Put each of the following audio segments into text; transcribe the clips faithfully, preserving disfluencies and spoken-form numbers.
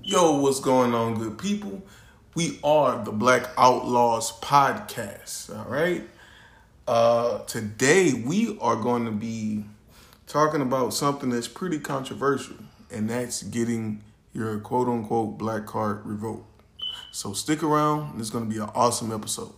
Yo, what's going on, good people? We are the Black Outlaws Podcast, all right? Uh, today, we are going to be talking about something that's pretty controversial, and that's getting your quote-unquote black card revoked. So stick around. It's going to be an awesome episode.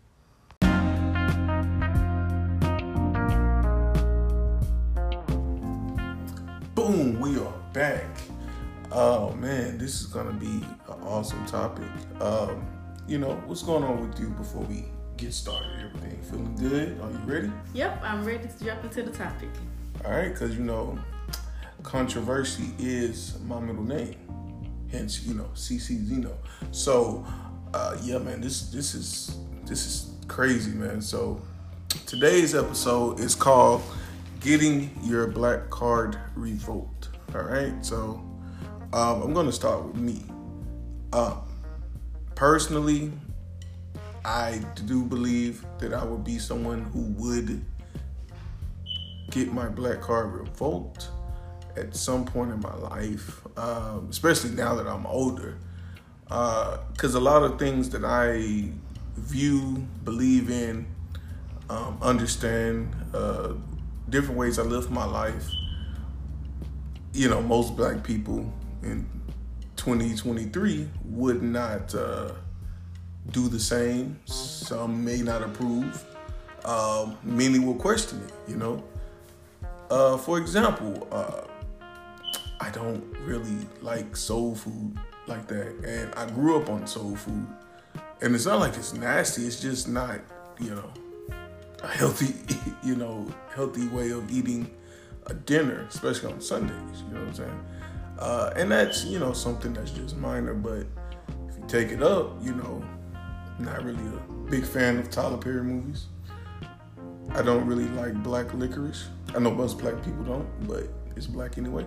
Boom, we are back. Oh man, this is gonna be an awesome topic. Um, you know, what's going on with you before we get started? Everything feeling good? Are you ready? Yep, I'm ready to jump into the topic. All right, because you know, controversy is my middle name, hence you know C C Zeno. So, uh, yeah, man, this this is this is crazy, man. So, today's episode is called "Getting Your Black Card Revoked." All right, so. Um, I'm going to start with me. Um, personally, I do believe that I would be someone who would get my black card revoked at some point in my life, um, especially now that I'm older. Because uh, a lot of things that I view, believe in, um, understand, uh, different ways I live my life, you know, most black people in twenty twenty-three would not uh, do the same. Some may not approve. Um, many will question it, you know. Uh, for example, uh, I don't really like soul food like that. And I grew up on soul food. And it's not like it's nasty. It's just not, you know, a healthy, you know, healthy way of eating a dinner, especially on Sundays, you know what I'm saying? Uh, and that's, you know, something that's just minor, but if you take it up, you know, not really a big fan of Tyler Perry movies. I don't really like black licorice. I know most black people don't, but it's black anyway.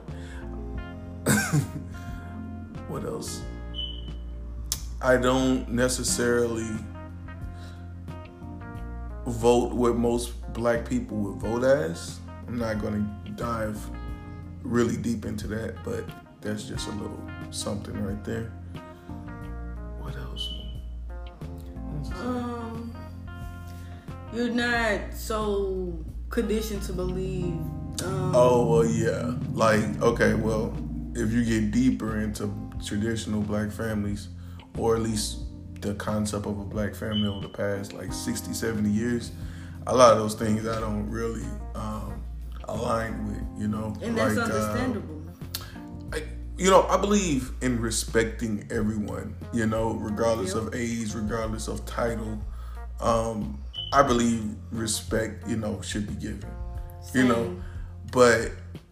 What else? I don't necessarily vote what most black people would vote as. I'm not going to dive really deep into that, but that's just a little something right there. What else? Um, you're not so conditioned to believe. Um, oh well, yeah. Like, okay, well, if you get deeper into traditional black families, or at least the concept of a black family over the past like sixty, seventy years, a lot of those things I don't really um, align with, you know. And that's like, understandable. Uh, I, you know, I believe in respecting everyone, you know, regardless yep. of age, regardless of title. Um, I believe respect, you know, should be given, Same. you know, but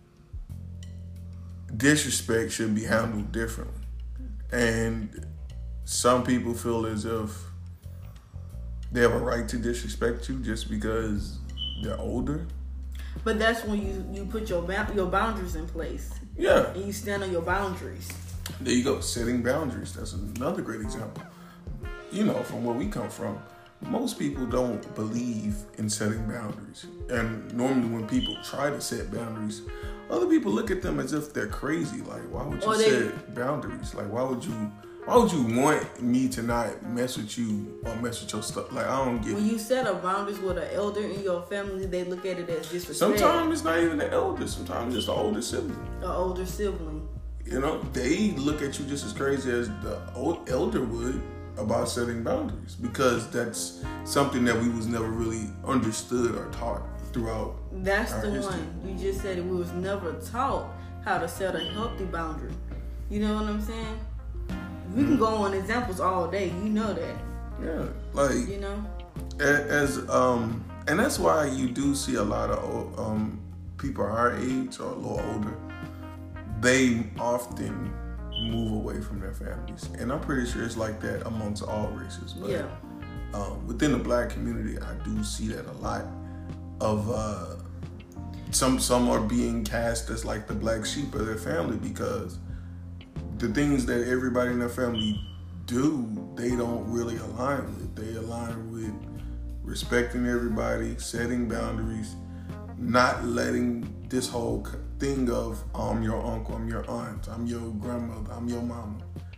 disrespect should be handled differently. And some people feel as if they have a right to disrespect you just because they're older. But that's when you, you put your ba- your boundaries in place. Yeah. And you stand on your boundaries. There you go. Setting boundaries. That's another great example. You know, from where we come from, most people don't believe in setting boundaries. And normally when people try to set boundaries, other people look at them as if they're crazy. Like, why would you they, set boundaries? Like, why would you... Why would you want me to not mess with you or mess with your stuff? Like, I don't get When it. you set up boundaries with an elder in your family, they look at it as disrespect. Sometimes it's not even the elder. Sometimes it's the older sibling. The older sibling. You know, they look at you just as crazy as the old elder would about setting boundaries, because that's something that we was never really understood or taught throughout That's our the history. one. You just said it. We was never taught how to set a healthy boundary. You know what I'm saying? We can go on examples all day. You know that. Yeah, like, You know? as um, and that's why you do see a lot of um people our age or a little older. They often move away from their families, and I'm pretty sure it's like that amongst all races. But Yeah. um, within the black community, I do see that a lot. Of uh, some some are being cast as like the black sheep of their family because the things that everybody in their family do, they don't really align with. They align with respecting everybody, setting boundaries, not letting this whole thing of I'm your uncle, I'm your aunt, I'm your grandmother, I'm your mama.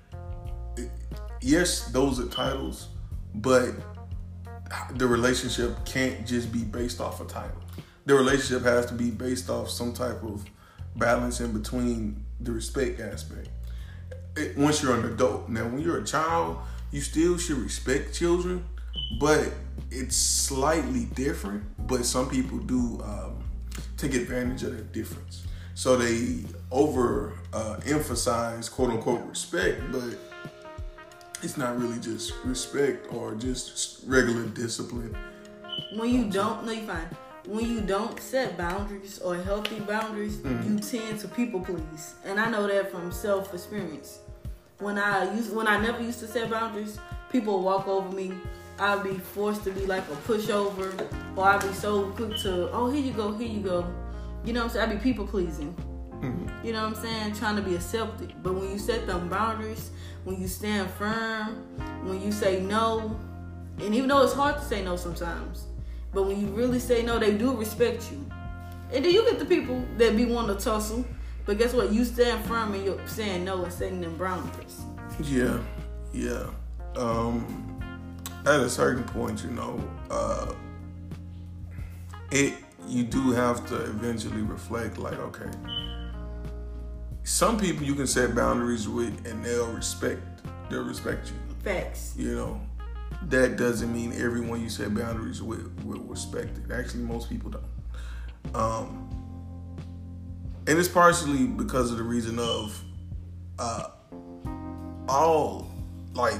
yes, those are titles, but the relationship can't just be based off a title. The relationship has to be based off some type of balance in between the respect aspect. It, once you're an adult. Now, when you're a child, you still should respect children, but it's slightly different. But some people do um, take advantage of that difference. So they over uh, emphasize quote unquote respect, but it's not really just respect or just regular discipline. When you don't, no, you're fine. When you don't set boundaries or healthy boundaries, mm-hmm. you tend to people please, and I know that from self experience. When I used, when I never used to set boundaries, people would walk over me. I'd be forced to be like a pushover, or I'd be so quick to, oh, here you go, here you go. You know what I'm saying? I'd be people pleasing. Mm-hmm. You know what I'm saying? Trying to be accepted. But when you set them boundaries, when you stand firm, when you say no, and even though it's hard to say no sometimes, but when you really say no, they do respect you. And then you get the people that be wanting to tussle, but guess what? You stand firm and you're saying no and setting them boundaries. Yeah, yeah. Um, at a certain point, you know, uh, it you do have to eventually reflect, like, okay, some people you can set boundaries with and they'll respect, they'll respect you. Facts. You know, that doesn't mean everyone you set boundaries with will respect it. Actually, most people don't. Um, and it's partially because of the reason of uh, all, like,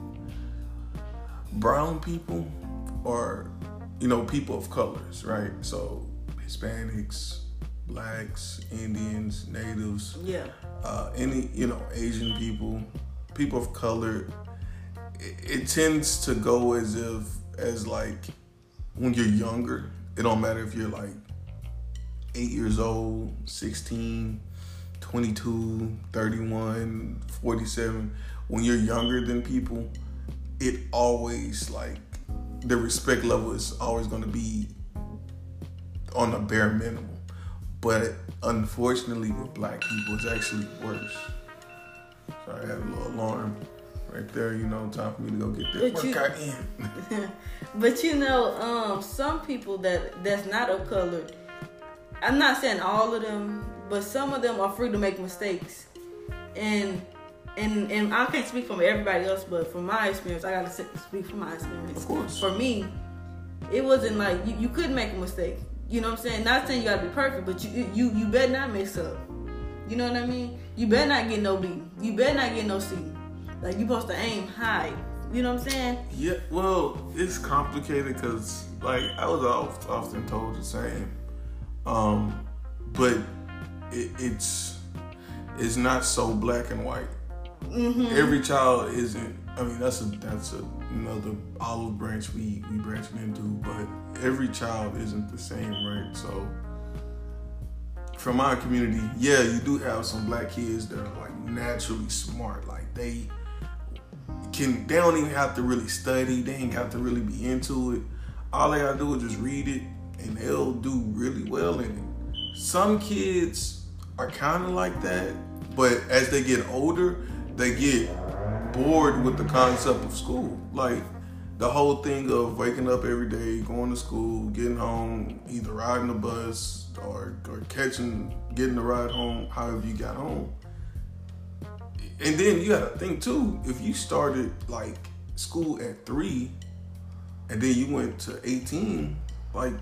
brown people or, you know, people of colors, right? So Hispanics, blacks, Indians, natives, yeah, uh, any, you know, Asian people, people of color, it, it tends to go as if, as like, when you're younger, it don't matter if you're like eight years old, sixteen, twenty-two, thirty-one, forty-seven, when you're younger than people, it always, like, the respect level is always going to be on a bare minimum. But unfortunately, with black people, it's actually worse. So I had a little alarm right there, you know, time for me to go get that but workout you, in. But you know, um, some people that that's not of color, I'm not saying all of them, but some of them are free to make mistakes. And and and I can't speak from everybody else, but from my experience, I gotta speak from my experience. Of course. For me, it wasn't like you, you couldn't make a mistake. You know what I'm saying? Not saying you gotta be perfect, but you you you better not mess up. You know what I mean? You better not get no B. You better not get no C. Like, you supposed to aim high. You know what I'm saying? Yeah, well, it's complicated because, like, I was often told the same. Um, but it, it's it's not so black and white. Mm-hmm. Every child isn't. I mean, that's a that's a, another olive branch we we branching into. But every child isn't the same, right? So, from our community, yeah, you do have some black kids that are like naturally smart. Like they can, they don't even have to really study. They ain't have to really be into it. All they gotta do is just read it, and they'll do really well in it. Some kids are kind of like that, but as they get older, they get bored with the concept of school. Like, the whole thing of waking up every day, going to school, getting home, either riding the bus or, or catching, getting the ride home, however you got home. And then you gotta think too, if you started like school at three and then you went to eighteen, like,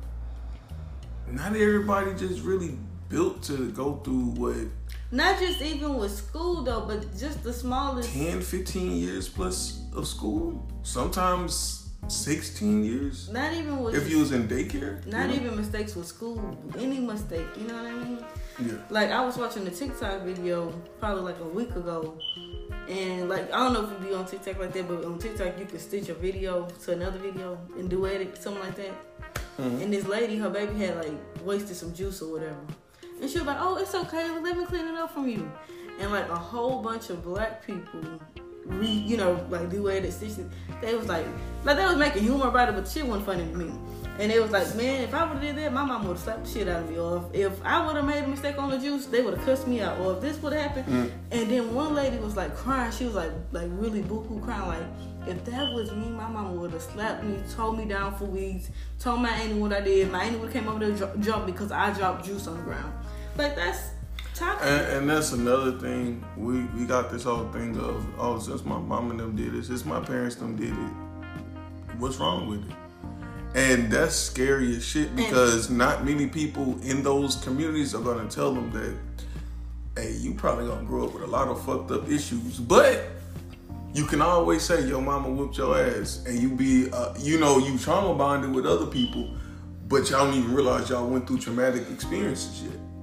not everybody just really built to go through what, not just even with school though, but just the smallest ten, fifteen years plus of school. Sometimes sixteen years. Not even with, if you was in daycare. Not you know? even mistakes with school. Any mistake, you know what I mean? Yeah. Like, I was watching a TikTok video probably like a week ago, and like, I don't know if you be on TikTok like that, but on TikTok you can stitch a video to another video and duet it, something like that. Mm-hmm. And this lady, her baby had like wasted some juice or whatever. And she was like, oh, it's okay, let me clean it up from you. And like a whole bunch of black people re, you know, like do it at sixteen. They was like, like they was making humor about it, but shit wasn't funny to me. And it was like, man, if I would have did that, my mom would have slapped the shit out of me. Or if, if I would have made a mistake on the juice, they would have cussed me out. Or if this would have happened. Mm. And then one lady was like crying. She was like, like really boo-hoo crying. Like, if that was me, my mama would have slapped me, told me down for weeds, told my auntie what I did. My auntie would have came over there and jumped because I dropped juice on the ground. Like, that's toxic. And, and that's another thing. We, we got this whole thing of, oh, since my mom and them did it, since my parents them did it, what's wrong with it? And that's scary as shit because and, not many people in those communities are going to tell them that, hey, you probably going to grow up with a lot of fucked up issues. But you can always say your mama whooped your ass and you be, uh, you know, you trauma bonded with other people, but y'all don't even realize y'all went through traumatic experiences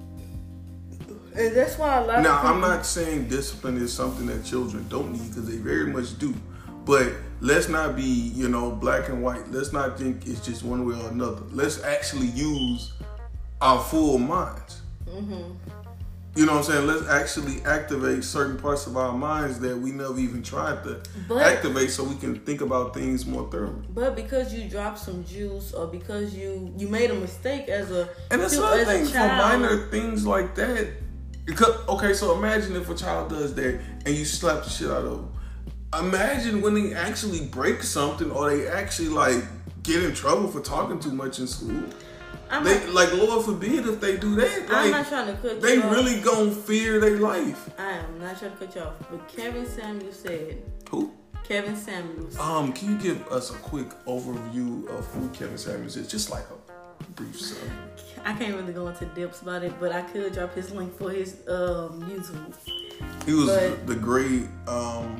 yet. And that's why a lot now, of people... I'm not saying discipline is something that children don't need because they very much do. But let's not be, you know, black and white. Let's not think it's just one way or another. Let's actually use our full minds. Mm-hmm. You know what I'm saying? Let's actually activate certain parts of our minds that we never even tried to but, activate so we can think about things more thoroughly. But because you dropped some juice or because you, you made a mistake as a And that's another thing for minor things like that. Because, okay, so imagine if a child does that and you slap the shit out of them. Imagine when they actually break something or they actually like get in trouble for talking too much in school. I'm they, not, like Lord forbid if they do that. Like, I'm not trying to cut they you off. They really gonna fear their life. I am not trying to cut you off. But Kevin Samuels said. Who? Kevin Samuels. Um, can you give us a quick overview of who Kevin Samuels is? Just like a brief summary. I can't really go into depths about it, but I could drop his link for his um, YouTube. He was but, the great um,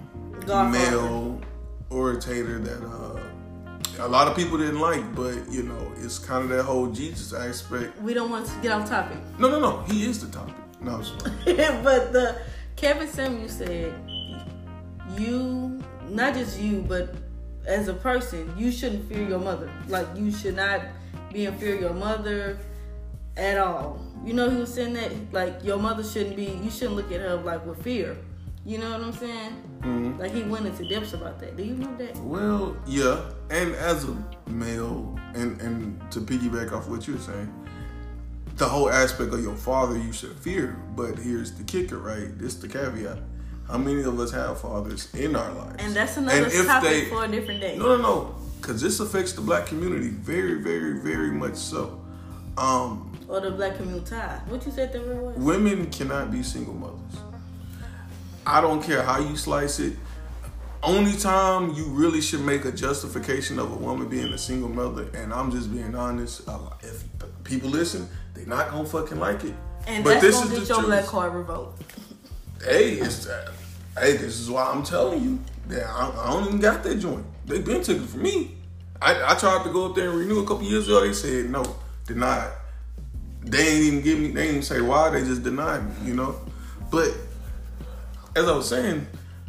male orator that uh, a lot of people didn't like, but you know, it's kind of that whole Jesus aspect. We don't want to get off topic. No, no, no. He is the topic. No, I'm sorry. But the Kevin Samuels said, you, not just you, but as a person, you shouldn't fear your mother. Like, you should not be in fear of your mother at all. You know, he was saying that, like, your mother shouldn't be, you shouldn't look at her, like, with fear. You know what I'm saying? Mm-hmm. Like, he went into depths about that. Do you know that? Well, yeah. And as a male, and, and to piggyback off what you're saying, the whole aspect of your father you should fear. But here's the kicker, right? This is the caveat. How many of us have fathers in our lives? And that's another and topic they, for a different day. No, no, no. Because this affects the black community very, very, very much so. Um, or the black community. What you said the real was? Women cannot be single mothers. I don't care how you slice it. Only time you really should make a justification of a woman being a single mother, and I'm just being honest, if people listen, they're not gonna fucking like it. And but that's this gonna is get your truth. Black card revoked. Hey, it's uh, hey, this is why I'm telling you that I, I don't even got that joint. They been took it from me. I, I tried to go up there and renew a couple years ago. They said no, denied. They ain't even give me. They ain't even say why. They just denied me. You know, but as I was saying,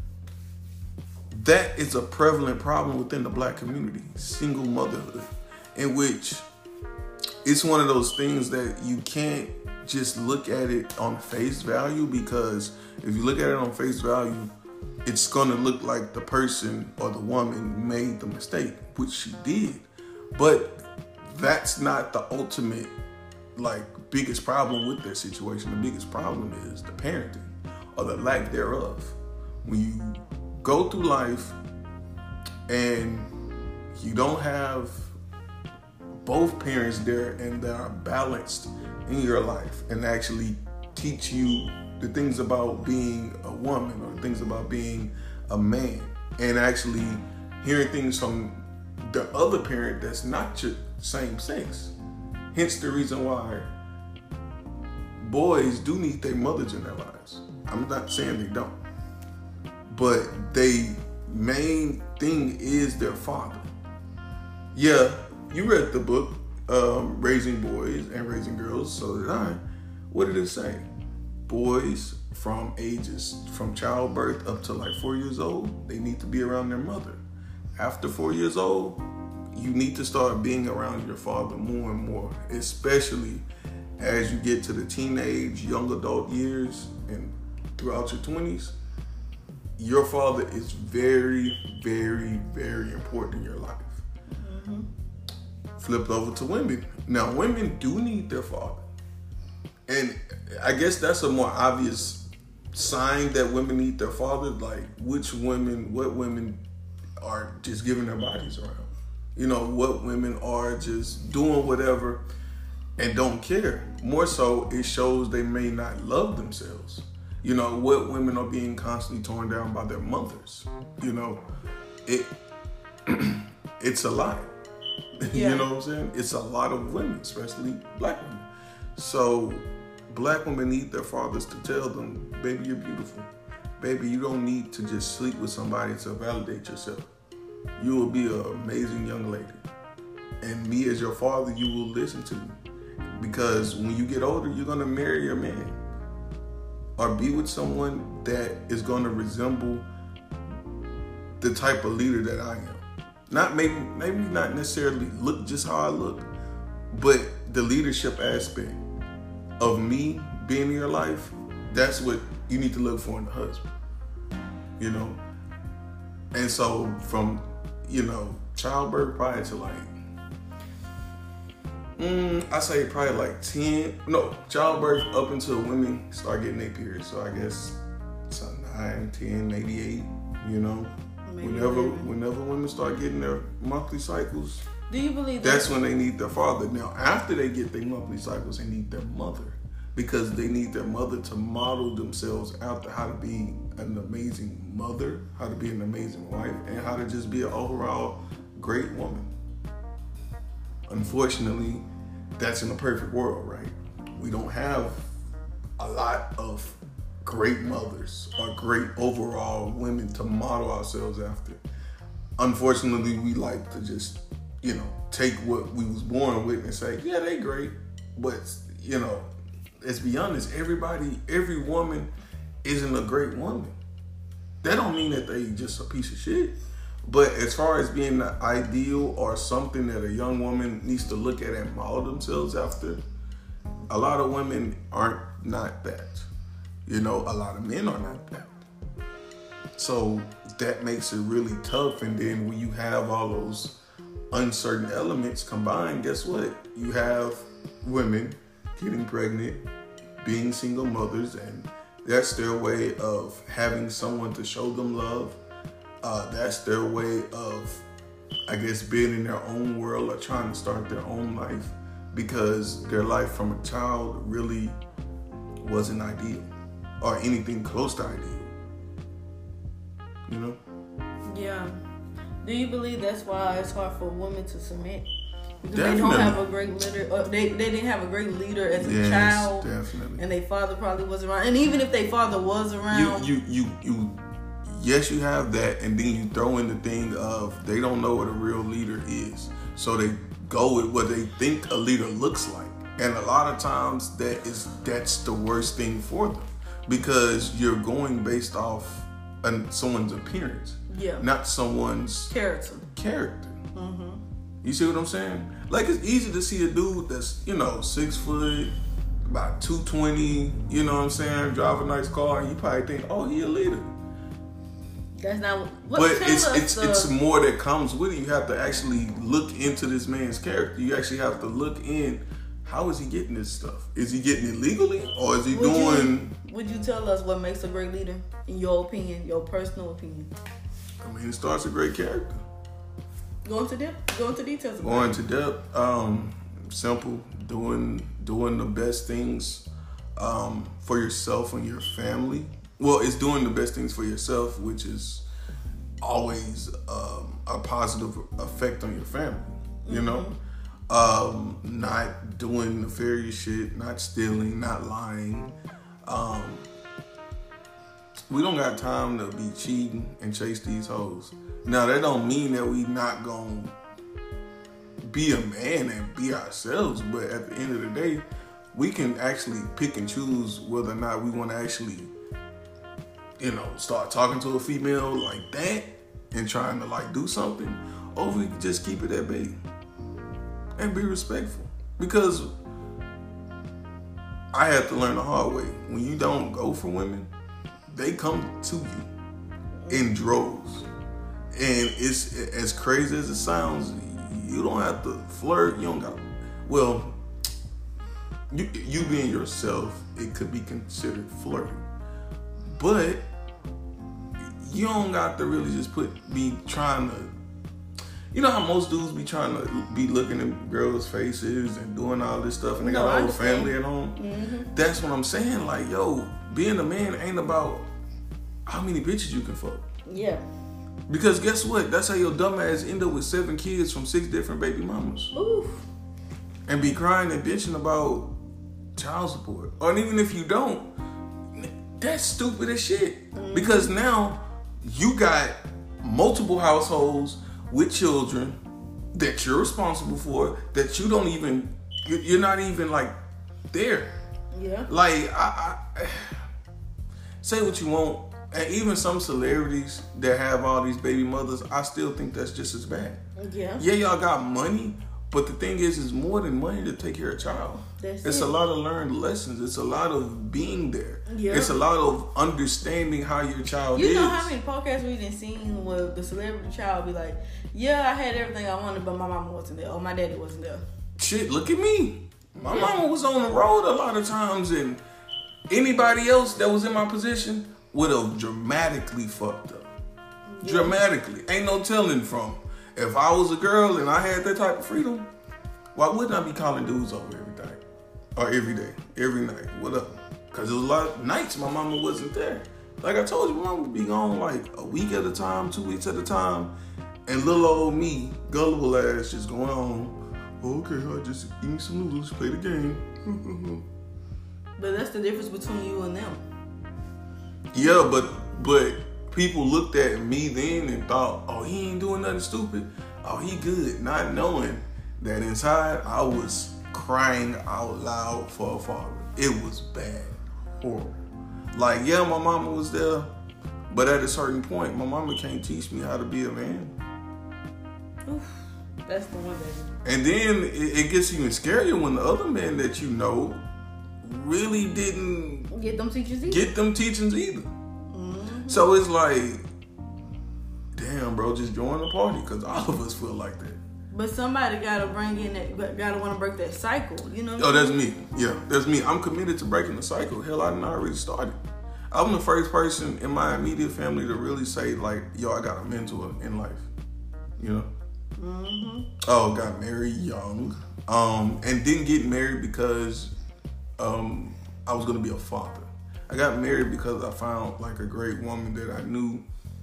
that is a prevalent problem within the black community, single motherhood, in which it's one of those things that you can't just look at it on face value, because if you look at it on face value, it's going to look like the person or the woman made the mistake, which she did. But that's not the ultimate, like, biggest problem with that situation. The biggest problem is the parenting or the lack thereof. When you go through life and you don't have both parents there and they are balanced in your life and actually teach you the things about being a woman or things about being a man, and actually hearing things from the other parent that's not your same sex. Hence the reason why boys do need their mothers in their lives. I'm not saying they don't, but they main thing is their father. Yeah, you read the book, um, Raising Boys and Raising Girls, so did I. What did it say? Boys from ages, from childbirth up to like four years old, they need to be around their mother. After four years old, you need to start being around your father more and more, especially as you get to the teenage, young adult years and throughout your twenties. your father is very, very, very important in your life. Mm-hmm. Flipped over to women. Now, women do need their father. And I guess that's a more obvious sign that women need their father. Like, which women, what women are just giving their bodies around. You know, what women are just doing whatever and don't care. More so, it shows they may not love themselves. You know, what women are being constantly torn down by their mothers. You know, it it's a lot. Yeah. You know what I'm saying? It's a lot of women, especially black women. So black women need their fathers to tell them, baby, you're beautiful. Baby, you don't need to just sleep with somebody to validate yourself. You will be an amazing young lady. And me as your father, you will listen to me. Because when you get older, you're going to marry a man. Or be with someone that is going to resemble the type of leader that I am. Not maybe, maybe not necessarily look just how I look, but the leadership aspect of me being in your life, that's what you need to look for in a husband, you know? And so from, you know, childbirth prior to like, mm, I say probably like ten, no, childbirth up until women start getting their periods. So I guess it's a nine, ten, maybe eight, you know? Maybe whenever maybe. whenever women start getting their monthly cycles, do you believe that? That's when they need their father. Now, after they get their monthly cycles, they need their mother. Because they need their mother to model themselves after how to be an amazing mother, how to be an amazing wife, and how to just be an overall great woman. Unfortunately, that's in a perfect world, right? We don't have a lot of great mothers or great overall women to model ourselves after. Unfortunately, we like to just, you know, take what we was born with and say, yeah, they great. But, you know, let's be honest, everybody, every woman isn't a great woman. That don't mean that they just a piece of shit. But as far as being the ideal or something that a young woman needs to look at and model themselves after, a lot of women aren't not that. You know, a lot of men are not that. So that makes it really tough. And then when you have all those uncertain elements combined, guess what? You have women getting pregnant, being single mothers, and that's their way of having someone to show them love. Uh, that's their way of, I guess, being in their own world or trying to start their own life because their life from a child really wasn't ideal or anything close to ideal. You know? Yeah. Do you believe that's why it's hard for women to submit? Because definitely. They don't have a great leader. Or they, they didn't have a great leader as a yes, child. Definitely. And their father probably wasn't around. And even if their father was around. You, you, you, you, yes, you have that. And then you throw in the thing of they don't know what a real leader is. So they go with what they think a leader looks like. And a lot of times that is that's the worst thing for them. Because you're going based off on someone's appearance. Yeah. Not someone's character. Character. Mm-hmm. You see what I'm saying? Like, it's easy to see a dude that's, you know, six foot, about two twenty, you know what I'm saying, drive a nice car, and you probably think, oh, he a leader. That's not what. But it's it's the, it's more that comes with it. You have to actually look into this man's character. You actually have to look in. How is he getting this stuff? Is he getting it legally, or is he would doing? You, would you tell us what makes a great leader, in your opinion, your personal opinion? I mean, it starts with great character. Go into depth. Go into details. Going to depth. Um, simple. Doing doing the best things um, for yourself and your family. Well, it's doing the best things for yourself, which is always um, a positive effect on your family. You mm-hmm. know, um, not doing nefarious shit, not stealing, not lying. Um, we don't got time to be cheating and chase these hoes. Now, that don't mean that we not gonna be a man and be ourselves, but at the end of the day, we can actually pick and choose whether or not we want to actually, you know, start talking to a female like that and trying to like do something, or we can just keep it at bay and be respectful. Because I had to learn the hard way. When you don't go for women, they come to you. in droves. And it's as crazy as it sounds, you don't have to flirt. You don't got, well, you, you being yourself, it could be considered flirting. But you don't got to really just put, be trying to, you know how most dudes be trying to be looking at girls' faces and doing all this stuff, and they No, got I a whole family at home? Mm-hmm. That's what I'm saying. Like, yo, being a man ain't about how many bitches you can fuck. Yeah. Because guess what? That's how your dumb ass end up with seven kids from six different baby mamas. Oof. And be crying and bitching about child support. Or even if you don't, that's stupid as shit. Mm-hmm. Because now you got multiple households with children that you're responsible for, that you don't even, you're not even like there. Yeah. Like, I, I say what you want, and even some celebrities that have all these baby mothers, I still think that's just as bad. Yeah. Yeah, y'all got money, but the thing is, it's more than money to take care of a child. That's it's it. a lot of learned lessons. It's a lot of being there. Yeah. It's a lot of understanding how your child You is. know how many podcasts we done seen where the celebrity child be like, yeah, I had everything I wanted, but my mama wasn't there, or my daddy wasn't there. Shit, look at me. My Yeah. mama was on the road a lot of times, and anybody else that was in my position would have dramatically fucked up. Yeah. Dramatically. Ain't no telling from. If I was a girl and I had that type of freedom, why wouldn't I be calling dudes over every day? Or every day, every night? What up? Because there was a lot of nights my mama wasn't there. Like I told you, my mama would be gone like a week at a time, two weeks at a time. And little old me, gullible ass, just going on, okay, I just eat me some noodles, play the game. But that's the difference between you and them. Yeah, but but people looked at me then and thought, oh, he ain't doing nothing stupid. Oh, he good. Not knowing that inside I was crying out loud for a father. It was bad. Horrible. Like, yeah, my mama was there, but at a certain point, my mama can't teach me how to be a man. Oof, that's the one that... And then it, it gets even scarier when the other men that you know really didn't Get them teachers either. get them teachings either. Mm-hmm. So it's like, damn, bro, just join the party, because all of us feel like that. But somebody gotta bring in that, gotta want to break that cycle, you know? Oh, that's me. Yeah, that's me. I'm committed to breaking the cycle. Hell, I didn't already started. I'm the first person in my immediate family to really say, like, yo, I got a mentor in life. You know? Mm-hmm. Oh, got married young. Um, and didn't get married because um, I was going to be a father. I got married because I found, like, a great woman that I knew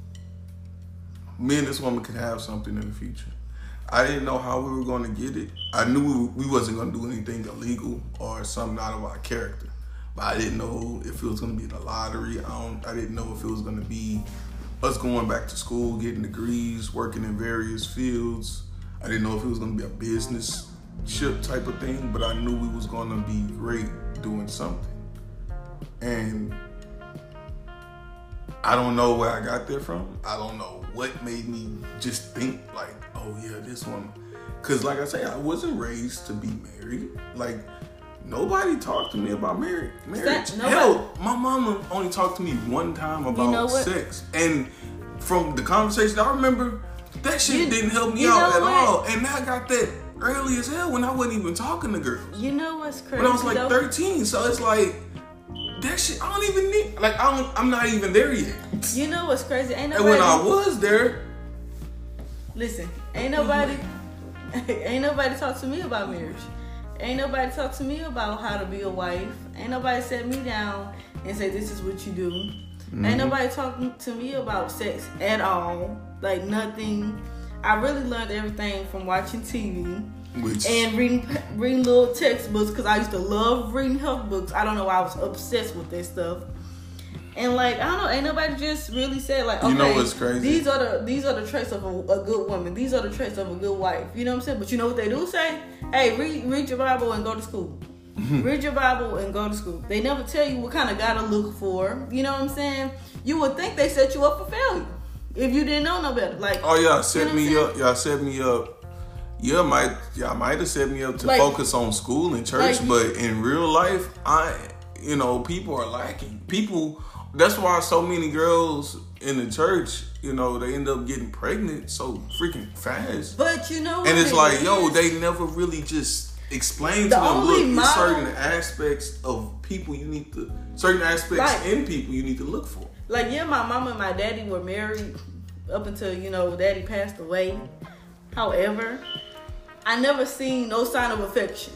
me and this woman could have something in the future. I didn't know how we were going to get it. I knew we wasn't going to do anything illegal or something out of our character. But I didn't know if it was going to be the lottery. I don't. I didn't know if it was going to be us going back to school, getting degrees, working in various fields. I didn't know if it was going to be a business ship type of thing, but I knew we was going to be great doing something. And I don't know where I got that from. I don't know what made me just think like, oh yeah, this one. Cause like I say, I wasn't raised to be married. Like nobody talked to me about marriage. Marriage. That, Hell, my mama only talked to me one time about you know sex, and from the conversation I remember, that shit you, didn't help me you out at what? all. And I got that early as hell when I wasn't even talking to girls. You know what's crazy? When I was like though? thirteen, so it's like that shit. I don't even need. Like I don't. I'm not even there yet. You know what's crazy? Ain't And nobody. when I was there, Listen, ain't nobody, ain't nobody talk to me about marriage. Ain't nobody talk to me about how to be a wife. Ain't nobody set me down and say this is what you do. Mm-hmm. Ain't nobody talking to me about sex at all. Like nothing. I really learned everything from watching T V which and reading reading little textbooks because I used to love reading health books. I don't know why I was obsessed with that stuff. And like I don't know, ain't nobody just really said like, okay, you know what's crazy? These are the these are the traits of a, a good woman. These are the traits of a good wife. You know what I'm saying? But you know what they do say? Hey, read read your Bible and go to school. Read your Bible and go to school. They never tell you what kind of guy to look for. You know what I'm saying? You would think they set you up for failure if you didn't know no better. Like, oh y'all set you know me up. Y'all set me up. Yeah, might y'all might have set me up to like, focus on school and church, like, but in real life, I you know people are lacking. People that's why so many girls in the church, you know, they end up getting pregnant so freaking fast. But you know, and it's it like, is? yo, they never really just explain to The them. only Look, model- there's certain aspects of people you need to, certain aspects Right. in people you need to look for. Like, yeah, my mama and my daddy were married up until, you know, daddy passed away. However, I never seen no sign of affection.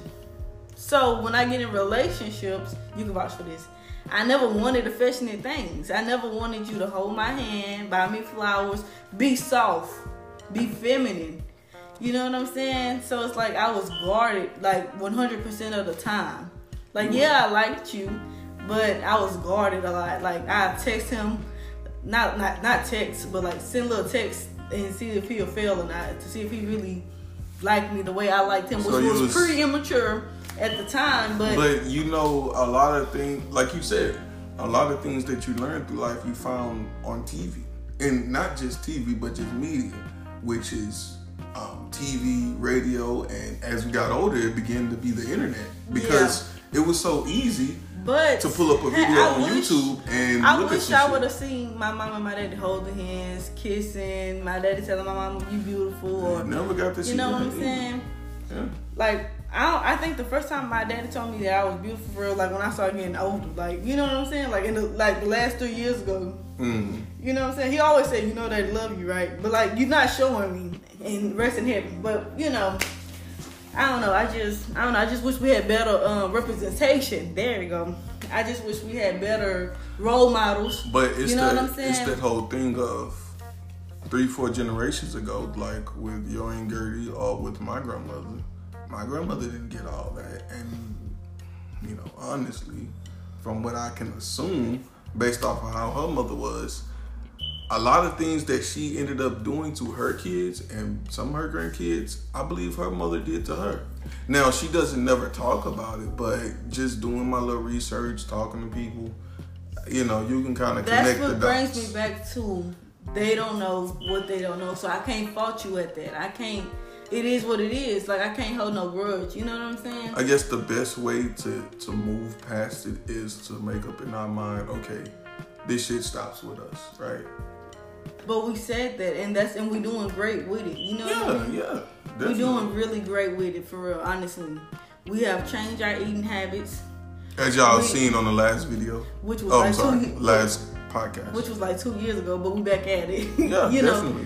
So when I get in relationships, you can vouch for this, I never wanted affectionate things. I never wanted you to hold my hand, buy me flowers, be soft, be feminine. You know what I'm saying? So it's like I was guarded like one hundred percent of the time. Like, yeah, I liked you, but I was guarded a lot. Like, I text him, not not not text, but like send little text and see if he'll fail or not, to see if he really liked me the way I liked him, which So you was, was- pretty immature at the time. But, But you know, a lot of things, like you said, a lot of things that you learned through life you found on T V. And not just T V, but just media, which is um, T V, radio, and as we got older, it began to be the internet. Because it was so easy but to pull up a video I on wish- YouTube and I look at wish some I shit. would have seen my mom and my daddy holding hands, kissing, my daddy telling my mom, you beautiful, or Never got this you shit know what on I'm T V. saying? Yeah. Like, I don't, I think the first time my daddy told me that I was beautiful for real, like when I started getting older, like, you know what I'm saying? Like in the, like the last three years ago, Mm. you know what I'm saying? He always said, you know they love you, right? But like, you're not showing me, and rest in heaven. But you know, I don't know. I just, I don't know. I just wish we had better um, representation. There you go. I just wish we had better role models. But it's you know that, what I'm saying? it's that whole thing of three, four generations ago, like with your Aunt Gertie or with my grandmother. My grandmother didn't get all that, and you know, honestly, from what I can assume, based off of how her mother was, a lot of things that she ended up doing to her kids and some of her grandkids, I believe her mother did to her. Now, she doesn't never talk about it, but just doing my little research, talking to people, you know, you can kind of connect That's the what dots. brings me back to they don't know what they don't know. So I can't fault you at that. I can't. It is what it is. Like, I can't hold no grudge. You know what I'm saying? I guess the best way to, to move past it is to make up in our mind, okay, this shit stops with us, right? But we said that, and that's and we doing great with it. You know what I Yeah, mean? yeah. We Definitely. doing really great with it, for real. Honestly, we have changed our eating habits, As y'all we- seen on the last video. which was Oh, like I'm sorry. two, Last podcast. which was like two years ago. But we back at it. Yeah, you know, definitely.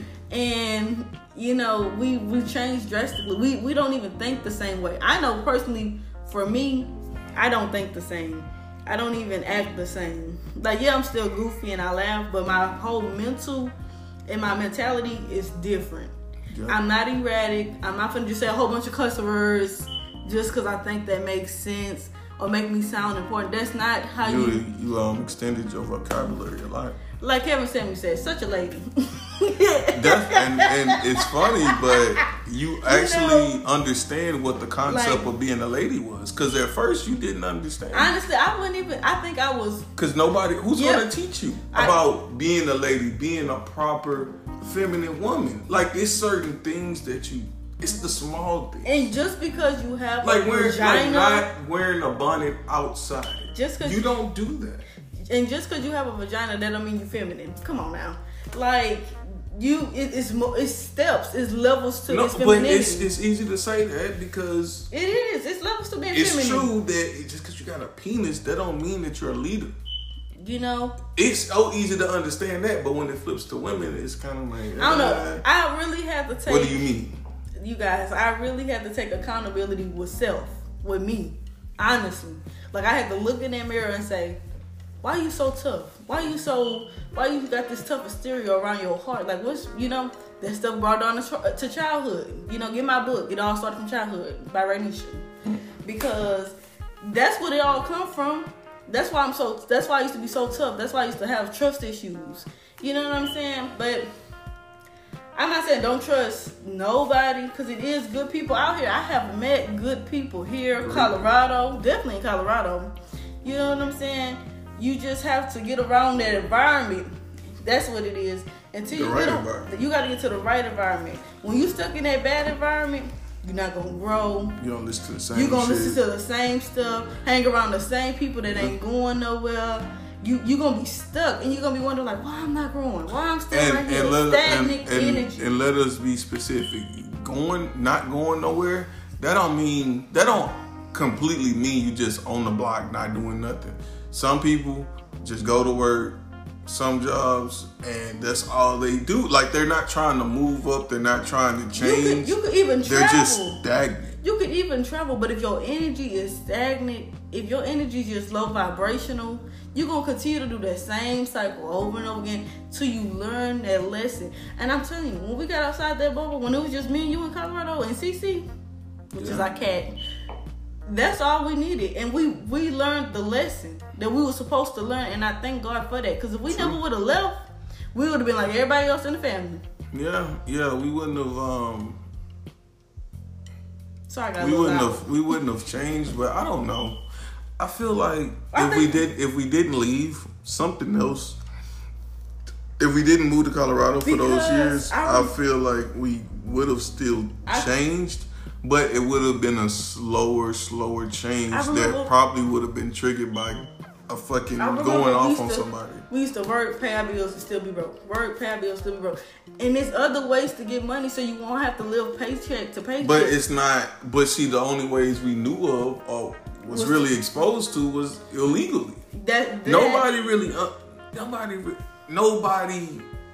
and you know we we changed drastically. We we don't even think the same way. I know personally, for me, I don't think the same. I don't even act the same. Like, yeah, I'm still goofy and I laugh, but my whole mental and my mentality is different. Yeah. I'm not erratic. I'm not gonna just say a whole bunch of cuss words just because I think that makes sense or make me sound important. That's not how you. You, you um extended your vocabulary a lot. Like Kevin Samuel said, such a lady. That's, and, and it's funny, but you actually know, understand what the concept like- of being a lady was. Because at first you didn't understand. Honestly, I wouldn't even. I think I was. Because nobody, who's Yeah. going to teach you I- about being a lady, being a proper feminine woman? Like, it's certain things that you, it's the small things. And just because you have Like, a wearing, vagina, like not wearing a bonnet outside. Just 'cause you you- don't do that. and just because you have a vagina, that don't mean you're feminine. Come on now, like you, it, it's mo- it's steps, it's levels to No, its but femininity. it's, it's easy to say that because It is. It's levels to being it's feminine. true that just because you got a penis, that don't mean that you're a leader. You know, It's so easy to understand that, but when it flips to women, it's kind of like, I don't know. uh, I really have to take. what do you mean? You guys, I really have to take accountability with self, with me, honestly. Like, I had to look in that mirror and say, why you so tough? Why you so, why you got this tough exterior around your heart? Like, what's, you know, that stuff brought on to, to childhood. You know, get my book. It all started from childhood by Rainisha. Because that's what it all come from. That's why I'm so, that's why I used to be so tough. That's why I used to have trust issues. You know what I'm saying? But I'm not saying don't trust nobody, because it is good people out here. I have met good people here, Colorado, definitely in Colorado. You know what I'm saying? You just have to get around that environment. That's what it is. Until The you right get, environment. you got to get to the right environment. When you stuck in that bad environment, you're not gonna grow. You don't listen to the same You're gonna shit. listen to the same stuff, hang around the same people that ain't going nowhere. you you gonna be stuck and you're gonna be wondering like, why I'm not growing, why I'm still and, right here, and let, stagnant and, and, energy. And let us be specific. Going, not going nowhere. That don't mean that don't completely mean you just on the block not doing nothing. Some people just go to work, some jobs, and that's all they do. Like they're not trying to move up. They're not trying to change. You could, you could even they're travel. just stagnant. You could even travel, but if your energy is stagnant, if your energy is just low vibrational, you're going to continue to do that same cycle over and over again till you learn that lesson. And I'm telling you, when we got outside that bubble, when it was just me and you in Colorado and C C, which yeah. is our cat, that's all we needed. And we, we learned the lesson that we were supposed to learn, and I thank God for that. Because if we True. never would have left, we would have been like everybody else in the family. Yeah, yeah, we wouldn't have... um Sorry, I got we wouldn't out. have we wouldn't have changed, but I don't know. I feel like I if think, we did if we didn't leave, something else. If we didn't move to Colorado for those years, I, was, I feel like we would have still I, changed, but it would have been a slower, slower change that probably would have been triggered by a fucking going off on to, somebody. We used to work, pay our bills, and still be broke. Work, pay our bills, still be broke. And there's other ways to get money, so you won't have to live paycheck to paycheck. But it's not. But see, the only ways we knew of or was, was really exposed to was illegally. That, that nobody really. Uh, nobody. Nobody.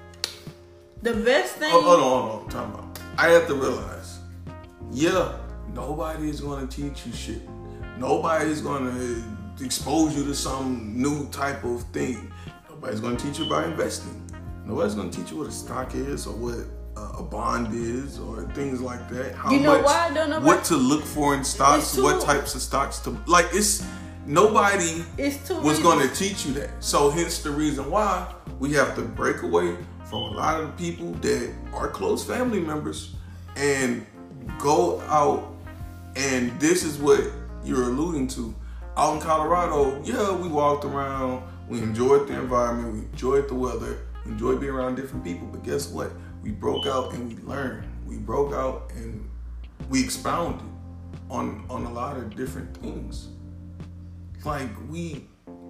The best thing. Oh, hold on, hold on. Time out. I have to realize. Yeah, nobody is going to teach you shit. Nobody's going to expose you to some new type of thing. Nobody's going to teach you about investing. Nobody's going to teach you what a stock is or what uh, a bond is or things like that. How you know much, why I don't know what to look for in stocks, too, what types of stocks to like. It's nobody it's was going to teach you that. So hence the reason why we have to break away from a lot of the people that are close family members and go out. And this is what you're alluding to. Out in Colorado, yeah, we walked around, we enjoyed the environment, we enjoyed the weather, we enjoyed being around different people, but guess what? We broke out and we learned. We broke out and we expounded on, on a lot of different things. Like, we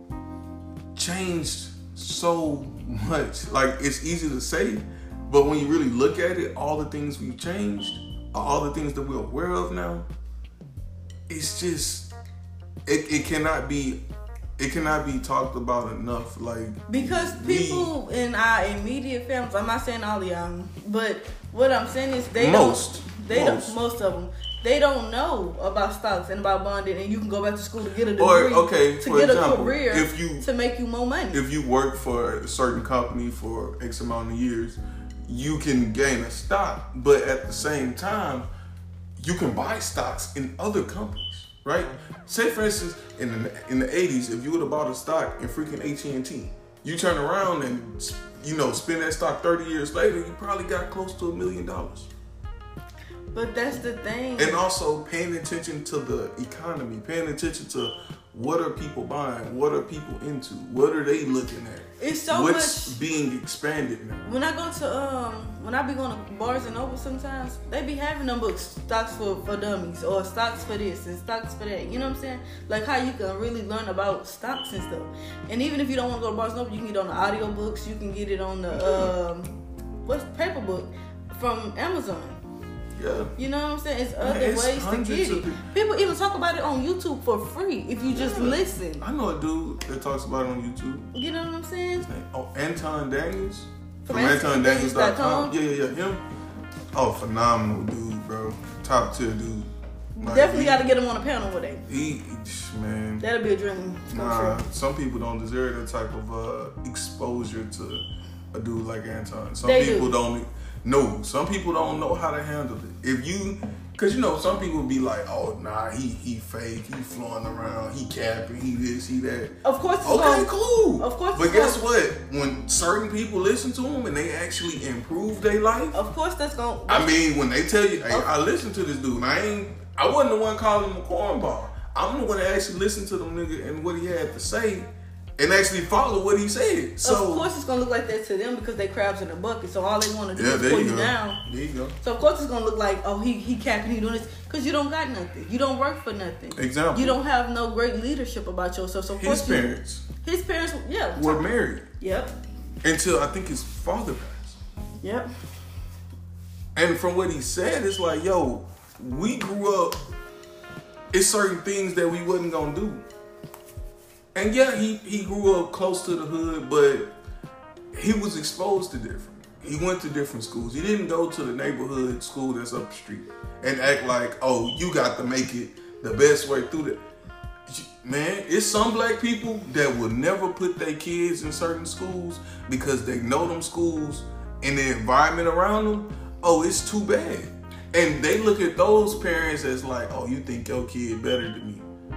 changed so much. Like, it's easy to say, but when you really look at it, all the things we've changed, all the things that we're aware of now, it's just... It, it cannot be it cannot be talked about enough. Like because people we, in our immediate families, I'm not saying all of y'all, but what I'm saying is they most, don't they most. don't most of them they don't know about stocks and about bonding, and you can go back to school to get a degree or okay to for get example, a career if you, to make you more money. If you work for a certain company for X amount of years, you can gain a stock, but at the same time, you can buy stocks in other companies. Right? Say, for instance, in the, in the eighties, if you would have bought a stock in freaking A T and T, you turn around and, you know, spend that stock thirty years later, you probably got close to a million dollars. But that's the thing. And also paying attention to the economy, paying attention to what are people buying, what are people into, what are they looking at? It's so What's much being expanded now? When I go to um, when I be going to Barnes and Noble sometimes, they be having them books, stocks for, for dummies or stocks for this and stocks for that. You know what I'm saying? Like how you can really learn about stocks and stuff. And even if you don't want to go to Barnes and Noble, you can get it on the audio books. You can get it on the um, what's paper book from Amazon. Yeah. You know what I'm saying? It's other Man, it's ways to get it. People even talk about it on YouTube for free if you just yeah. listen. I know a dude that talks about it on YouTube. You know what I'm saying? Oh, Anton Daniels. From, from Anton Daniels dot com. Yeah, yeah, yeah. Him. Oh, phenomenal dude, bro. Top tier dude. Like, definitely got to get him on a panel one day. He, man. That'll be a dream. Nah, some people don't deserve that type of uh, exposure to a dude like Anton. Some they people do. don't know. Some people don't know how to handle it. If you, cause you know, some people be like, oh, nah, he he fake, he flowing around, he capping, he this, he that. Of course. It's okay, gonna, cool. Of course. But guess gonna, what? When certain people listen to him and they actually improve their life. Of course, that's gonna. I mean, when they tell you, hey, okay. I listen to this dude, and I ain't. I wasn't the one calling him a cornball. I'm the one that actually listened to them nigga and what he had to say, and actually follow what he said. So of course it's gonna look like that to them because they crabs in a bucket. So all they want to do yeah, is pull you, you down. There you go. So of course it's gonna look like, oh, he he capping, he doing this because you don't got nothing. You don't work for nothing. Example. You don't have no great leadership about yourself. So of his course parents. You, his parents, yeah, were married. Yep. Until I think his father passed. Yep. And from what he said, it's like, yo, we grew up. It's certain things that we wasn't gonna do. And yeah, he, he grew up close to the hood, but he was exposed to different. He went to different schools. He didn't go to the neighborhood school that's up the street and act like, oh, you got to make it the best way through that. Man, it's some black people that will never put their kids in certain schools because they know them schools and the environment around them. Oh, it's too bad. And they look at those parents as like, oh, you think your kid better than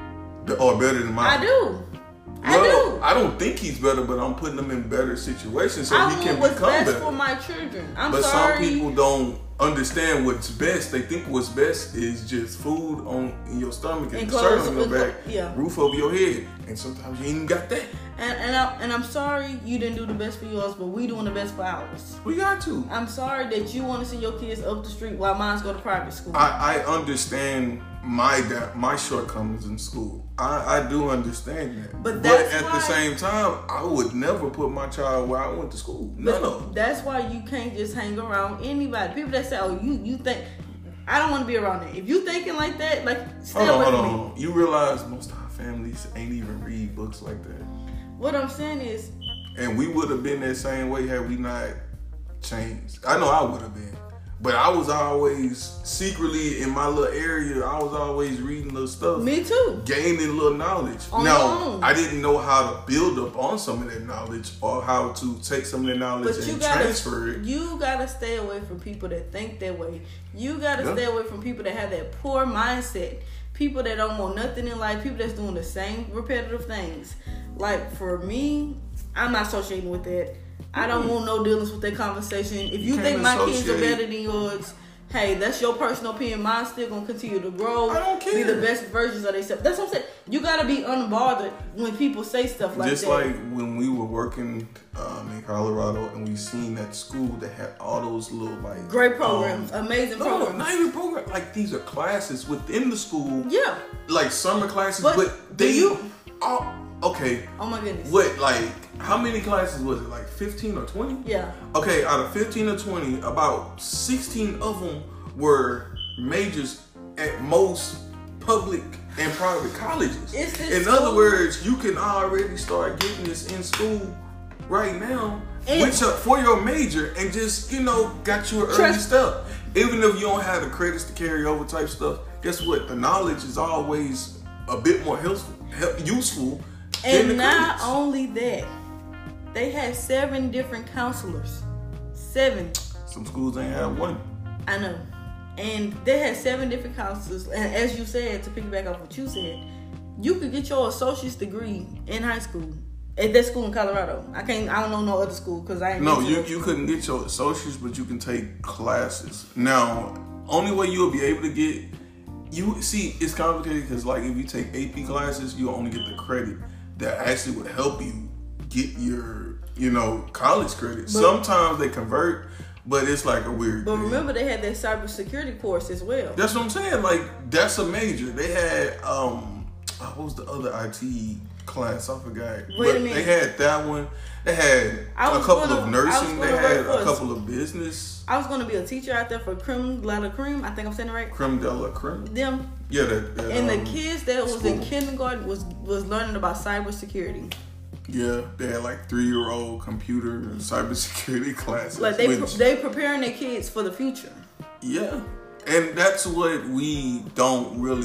me or better than mine. I do. I well, do. I don't think he's better, but I'm putting him in better situations so I he can what's become best better. for my children. I'm but sorry. some people don't understand what's best. They think what's best is just food on in your stomach and, And shirt clothes, on your back, yeah. roof over your head, and sometimes you ain't even got that. And and, I, and I'm sorry you didn't do the best for yours, but we doing the best for ours. We got to. I'm sorry that you want to send your kids up the street while mine's go to private school. I, I understand my da- my shortcomings in school. I, I do understand that. But but that's at why, the same time, I would never put my child where I went to school. No, no. That's why you can't just hang around anybody. People that say, "Oh, you you think." I don't want to be around that. If you thinking like that, like stay hold on, away hold from on, me. hold on. You realize most of our families ain't even read books like that. What I'm saying is, And we would have been that same way had we not changed. I know I would have been. But I was always secretly in my little area, I was always reading little stuff. me too. Gaining little knowledge. On now, your own. I didn't know how to build up on some of that knowledge or how to take some of that knowledge But you and gotta, transfer it. you gotta stay away from people that think that way. You gotta Yeah. stay away from people that have that poor mindset. People that don't want nothing in life. People that's doing the same repetitive things. Like for me, I'm not associating with that. I don't want no dealings with that conversation. If you, You think can't my kids are associate. better than yours, hey, that's your personal opinion. Mine's still gonna continue to grow. I don't Be the care. best versions of themselves. That's what I'm saying. You gotta be unbothered when people say stuff like Just that. like when we were working um, in Colorado and we seen that school that had all those little like Great programs, um, amazing no, programs. not even programs. Like these are classes within the school. Yeah. Like summer classes, But but, do they you- oh, okay. Oh my goodness. What like how many classes was it? Like fifteen or twenty? Yeah. Okay, out of fifteen or twenty, about sixteen of them were majors at most public and private colleges. It's this in school- other words, you can already start getting this in school right now And- with your, for your major and just, you know, got you an early Trust- step. Even if you don't have the credits to carry over type stuff, guess what? The knowledge is always a bit more helpful, help, useful than And the not credits. only that, they had seven different counselors. Seven. Some schools ain't have one. I know. And they had seven different counselors. And as you said, to piggyback off what you said, you could get your associate's degree in high school. At that school in Colorado. I can't, I don't know no other school because I ain't No, been to you, it. you couldn't get your associates, but you can take classes. Now, only way you'll be able to get, you see, it's complicated because like if you take A P classes, you'll only get the credit that actually would help you get your, you know, college credit. But- Sometimes they convert, but it's like a weird But thing. remember, they had that cybersecurity course as well. That's what I'm saying. Like, that's a major. They had, um, what was the other I T class? I forgot. Wait but a minute. They had that one. They had I a was couple gonna- of I nursing. was They gonna had work for a us. couple of business. I was going to be a teacher out there for Creme de la Creme. I think I'm saying it right. Creme de la creme. Them. Yeah, that. that And the um, kids that was in school. kindergarten was, was learning about cybersecurity. Yeah, they had like three-year-old computer and cybersecurity classes. Like they which, they preparing their kids for the future. yeah, and that's what we don't really.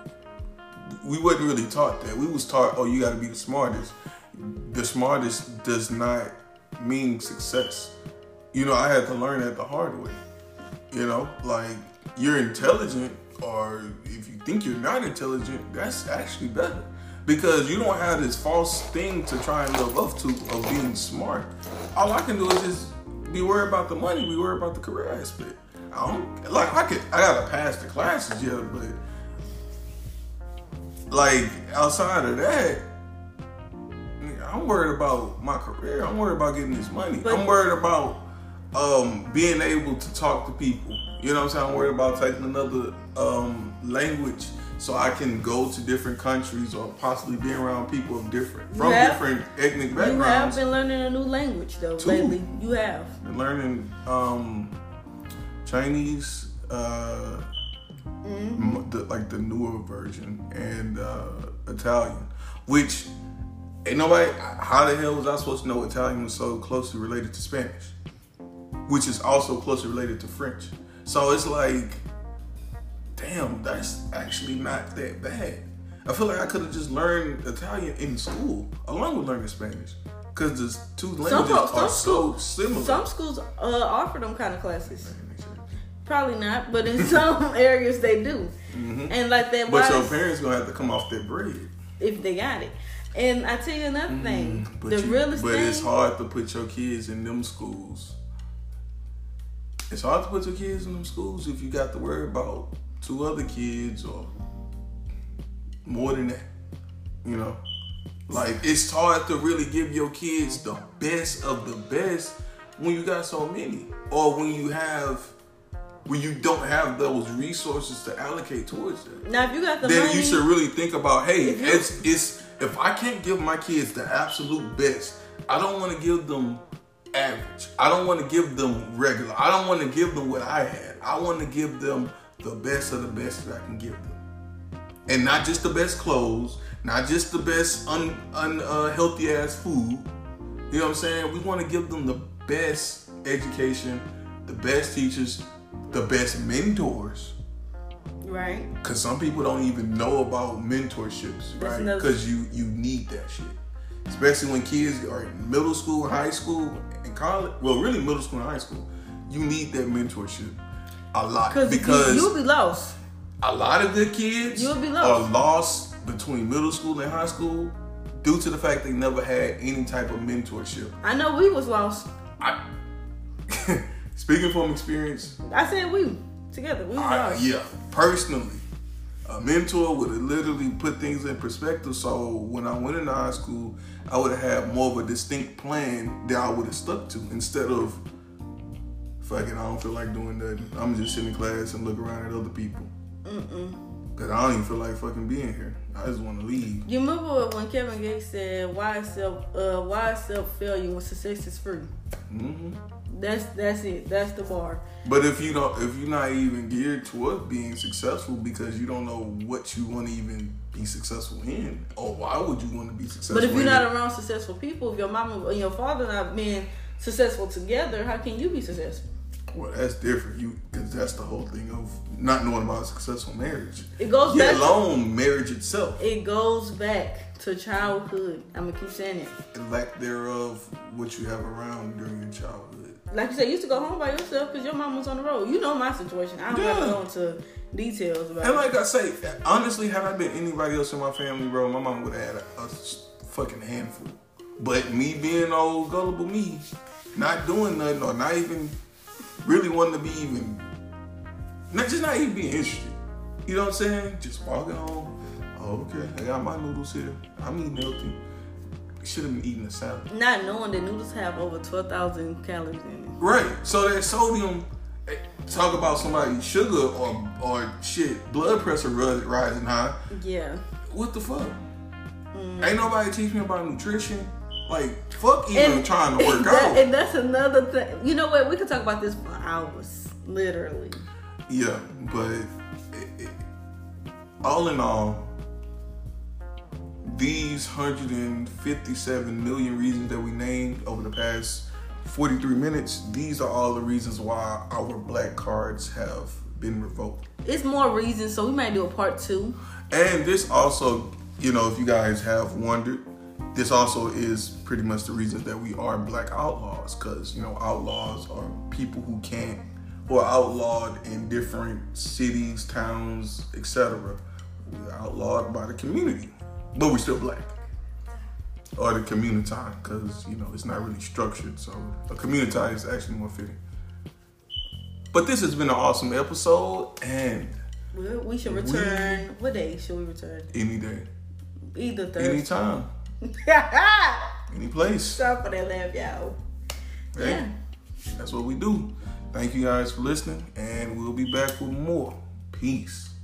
We wasn't really taught that. We was taught, oh, you got to be the smartest. The smartest does not mean success. You know, I had to learn that the hard way. You know, like you're intelligent, or if you think you're not intelligent, that's actually better. Because you don't have this false thing to try and live up to of being smart. All I can do is just be worried about the money, be worried about the career aspect. I don't, like, I could, I gotta pass the classes, yeah, but like outside of that, I I'm worried about my career. I'm worried about getting this money. But, I'm worried about um, being able to talk to people. You know what I'm saying? I'm worried about taking another um, language so I can go to different countries or possibly be around people of different from have, different ethnic backgrounds. You have been learning a new language though too. Lately. You have been learning um, Chinese, uh, mm-hmm. the, like the newer version, and uh, Italian, which ain't nobody. How the hell was I supposed to know Italian was so closely related to Spanish, which is also closely related to French? So it's like, damn, that's actually not that bad. I feel like I could have just learned Italian in school along with learning Spanish, because the two languages some, some are so schools, similar. Some schools uh, offer them kind of classes. Probably not, but in some areas they do. Mm-hmm. And like that. But your parents gonna have to come off their bread if they got it. And I tell you another mm-hmm. thing, but the you, realest but thing. But it's hard to put your kids in them schools. It's hard to put your kids in them schools if you got to worry about two other kids or more than that. You know, like it's hard to really give your kids the best of the best when you got so many, or when you have. When you don't have those resources to allocate towards them. Now, if you got the then money, you should really think about, hey, it's it's if I can't give my kids the absolute best, I don't want to give them average. I don't want to give them regular. I don't want to give them what I had. I want to give them the best of the best that I can give them, and not just the best clothes, not just the best un, un uh, healthy ass food. You know what I'm saying? We want to give them the best education, the best teachers, the best mentors, right? Because some people don't even know about mentorships, right? Because you you need that shit, especially when kids are in middle school, high school, and college. Well, really middle school and high school, you need that mentorship a lot because you, you'll be lost. A lot of good kids you'll be lost. are lost between middle school and high school due to the fact they never had any type of mentorship. I know we was lost. I. Speaking from experience, I said we together. We I, yeah, personally, a mentor would have literally put things in perspective. So when I went into high school, I would have had more of a distinct plan that I would have stuck to instead of fucking. I don't feel like doing nothing. I'm just sitting in class and look around at other people. Mm-mm. Cause I don't even feel like fucking being here. I just want to leave. You remember when Kevin Gates said, "Why self? Uh, why self failure when success is free?" Mm-hmm. That's that's it. That's the bar. But if you don't, if you're not even geared towards being successful because you don't know what you want to even be successful in, or why would you want to be successful? But if you're in not it? around successful people, if your mama and your father not being successful together, how can you be successful? Well, that's different. You because that's the whole thing of not knowing about a successful marriage. It goes Let back alone marriage itself. It goes back to childhood. I'm gonna keep saying it. And lack thereof, what you have around during your childhood. Like you said, you used to go home by yourself because your mom was on the road. You know my situation. I don't yeah. have to go into details about and it. And like I say, honestly, had I been anybody else in my family, bro, my mom would have had a, a fucking handful. But me being old gullible me, not doing nothing or not even really wanting to be even, not just not even being interested. You know what I'm saying? Just walking home. Oh, okay, I got my noodles here. I'm eating healthy. Should have been eating a salad. Not knowing that noodles have over twelve thousand calories in it. Right. So that sodium, talk about somebody's sugar or or shit, blood pressure rising high. Yeah. What the fuck? Mm. Ain't nobody teach me about nutrition. Like, fuck even and, trying to work that, out. And that's another thing. You know what? We could talk about this for hours. Literally. Yeah, but it, it, all in all, these one hundred fifty-seven million reasons that we named over the past forty-three minutes, these are all the reasons why our black cards have been revoked. It's more reasons, so we might do a part two. And this also, you know, if you guys have wondered, this also is pretty much the reason that we are black outlaws, because, you know, outlaws are people who can't, who are outlawed in different cities, towns, et cetera. We're outlawed by the community. But we're still black. Or the community, because, you know, it's not really structured. So a community is actually more fitting. But this has been an awesome episode. And well, we should return. We, what day should we return? Any day. Either Thursday. Anytime. any place. Stop for that laugh, y'all. Hey, yeah. That's what we do. Thank you guys for listening, and we'll be back with more. Peace.